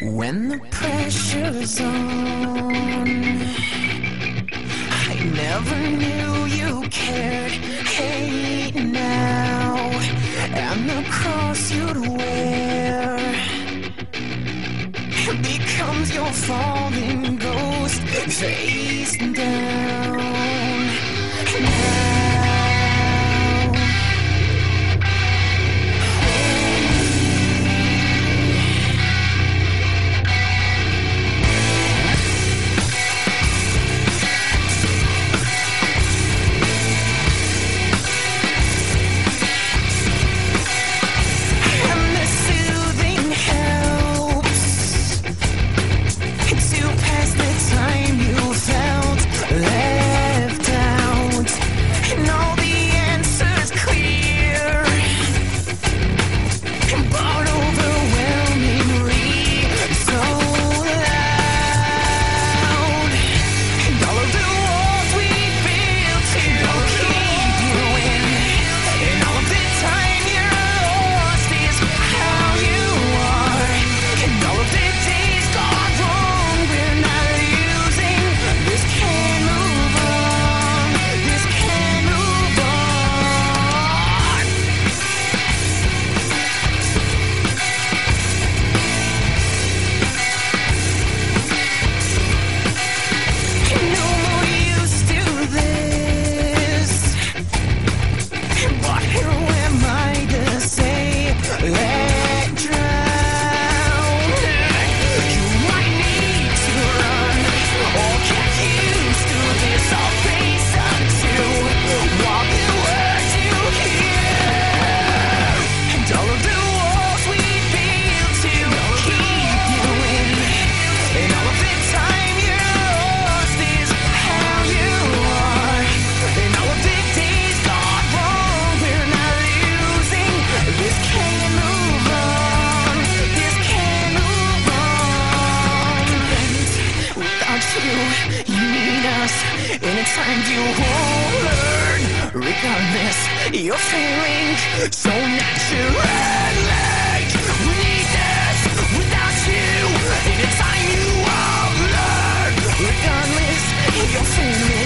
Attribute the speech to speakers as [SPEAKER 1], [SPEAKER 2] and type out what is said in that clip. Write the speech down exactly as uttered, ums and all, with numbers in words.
[SPEAKER 1] When the pressure's on, I never knew you cared. Hey, now, and the cross you'd wear becomes your falling ghost face down. Now, anytime you won't learn, regardless, you're failing so naturally. We need this without you. Anytime you won't learn, regardless, you're failing.